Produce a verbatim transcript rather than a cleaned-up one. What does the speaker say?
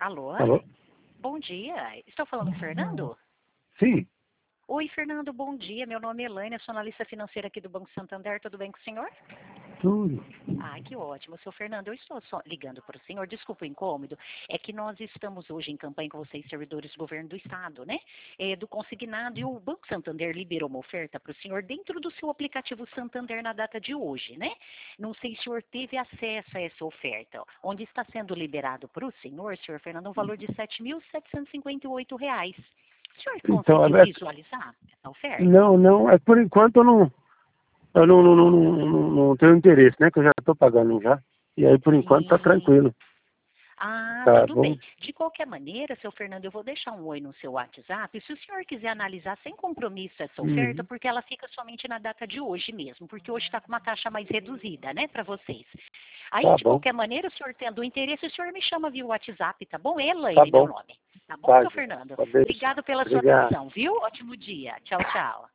Alô? Alô? Bom dia. Estou falando com o Fernando? Sim, Oi, Fernando, bom dia. Meu nome é Elaine, eu sou analista financeira aqui do Banco Santander. Tudo bem com o senhor? tudo. Ah, que ótimo. Seu Fernando, eu estou só ligando para o senhor, desculpa o incômodo, é que nós estamos hoje em campanha com vocês, servidores do governo do estado, né? É, do consignado, e o Banco Santander liberou uma oferta para o senhor dentro do seu aplicativo Santander na data de hoje, né? Não sei se o senhor teve acesso a essa oferta, onde está sendo liberado para o senhor, senhor Fernando, um valor de sete mil setecentos e cinquenta e oito reais. O senhor Então, conseguiu é, visualizar essa oferta? não, não, é por enquanto eu não, eu não, não, não, não, não- não tenho interesse, né? Que eu já estou pagando já. E aí por enquanto tá Sim. tranquilo. Ah, Tá tudo bom? bem. De qualquer maneira, seu Fernando, eu vou deixar um oi no seu WhatsApp. Se o senhor quiser analisar sem compromisso essa oferta, Uhum. porque ela fica somente na data de hoje mesmo, porque hoje está com uma taxa mais reduzida, né, para vocês. Aí, Tá de bom, qualquer maneira, o senhor tendo interesse, o senhor me chama via WhatsApp, tá bom? tá Elaine, meu bom. nome. Tá bom, Tá, seu gente. Fernando? Tá bem. Obrigado pela sua Obrigado. atenção, viu? Ótimo dia. Tchau, tchau.